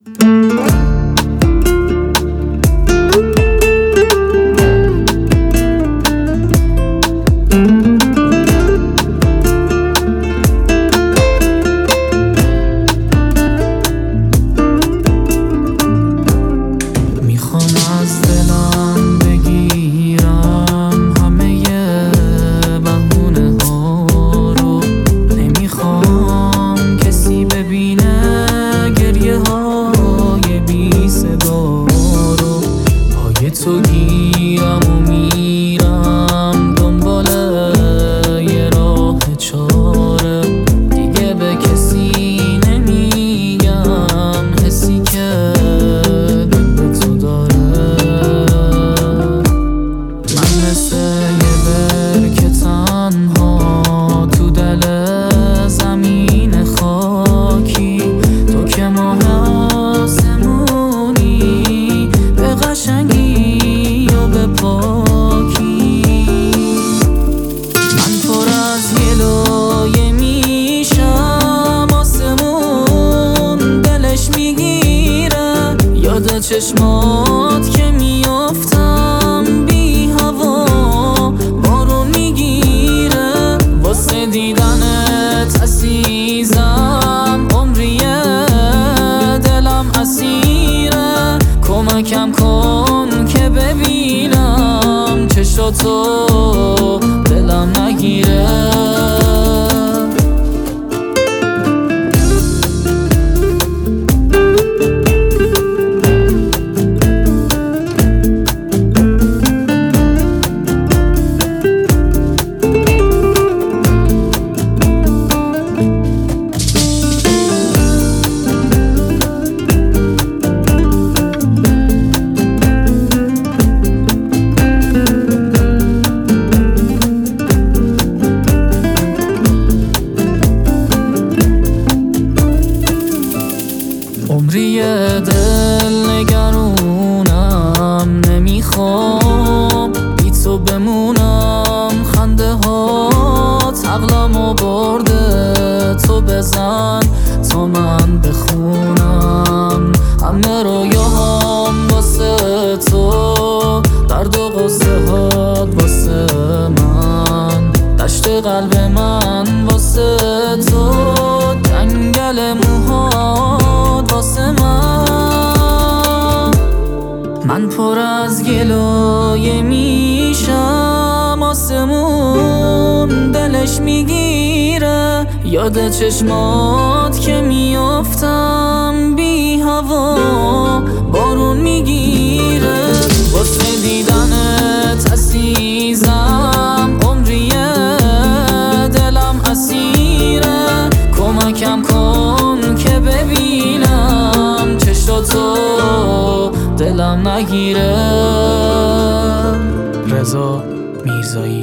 تو گیرم و میرم دنبال یه راه چاره دیگه به کسی نمیگم حسی که دل به تو داره. من مثل یه برکه تنها تو دل زمین خاکی، تو که ماه آسمونی به قشنگی چشمات که میافتم بی هوا بارون میگیره، واسه دیدنت عزیزم عمریه دلم اسیره. کمکم کن که ببینم چشاتو دلم نگیره. عمری دل نگرونم، نمیخوام بی تو بمونم. خنده هات عقلمو برده، تو بزن تا من بخونم. همه رویاهام واسه تو، درد و غصه هات واسه من، دشت قلب من واسه تو، جنگل موهات واسه من پر از گلایه میشم. آسمون دلش میگیره، یاد چشمات که میافتم بی هوا بارون میگیره. واسه دیدنت عزیزم عمریه دلم اسیره. کمکم کن که ببینم چشاتو دلم نگیره. رضا میرزایی.